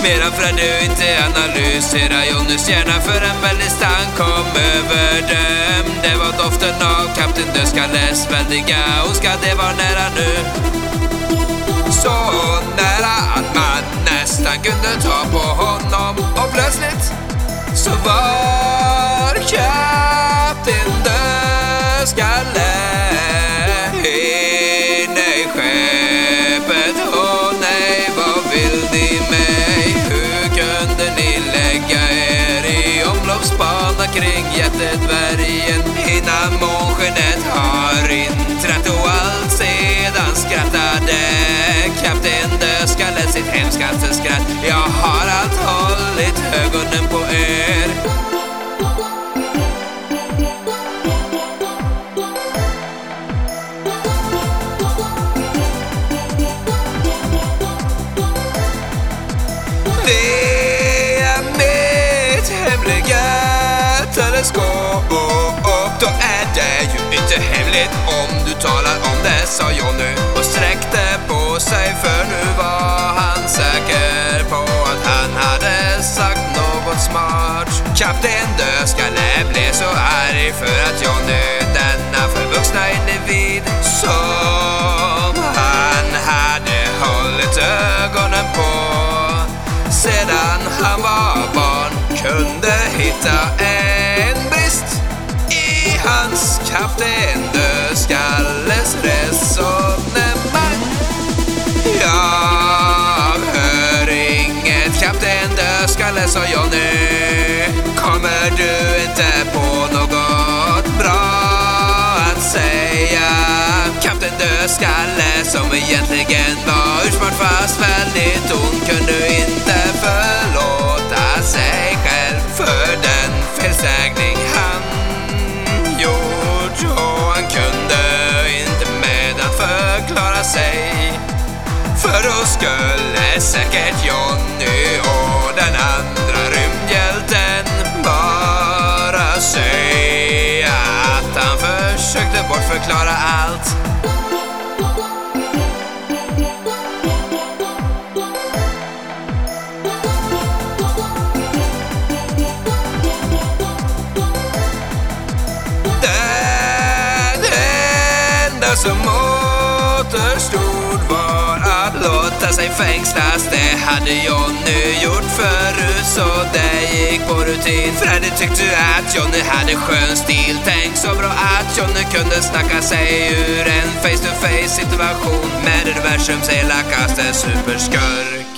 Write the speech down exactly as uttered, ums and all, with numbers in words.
Medan Freddy inte analyserar Johnnys hjärna för en väldig stank kom över dem. Det var doften av Kapten Dödskalles väldiga ondska, det var nära nu. Så nära att man nästan kunde ta på honom. Och plötsligt så var Kapten Dödskalle inne i skeppet. Åh nej, vad vill ni mig? Hur kunde ni lägga er i omloppsbana kring jättedvärgen innan månskenet har inträtt? Och allt sedan skrattade Kapten Dödskalle sitt hemskaste skratt. Jag har allt hållit ögonen på er. Det är mitt hemliga teleskop. Då är det ju inte hemligt om du talar om det, sa Johnny och sträckte på sig, för nu var han säker på att han hade sagt något smart. Kapten Dödskalle blev så arg för att Johnny, denna förvuxna individ som han hade hållit ögonen på sedan han var barn, kunde hitta en brist i hans Kapten Dödskalles resonemang. Jag hör inget Kapten Dödskalle, sa Johnny. Kommer du inte på något bra att säga? Kapten Dödskalle, som egentligen var ursmart fast väldigt ond, kunde inte förlåta sig själv för den felsägning han gjort. Och han kunde inte med att förklara sig, för då skulle säkert Johnny och den andra rymdhjälten bara säga att han försökte bortförklara allt. Det som återstod var att låta sig fängslas. Det hade Johnny gjort förut, så det gick på rutin. Freddy tyckte att Johnny hade skön stil. Tänk så bra att Johnny kunde snacka sig ur en face-to-face situation med universums elakaste superskurk.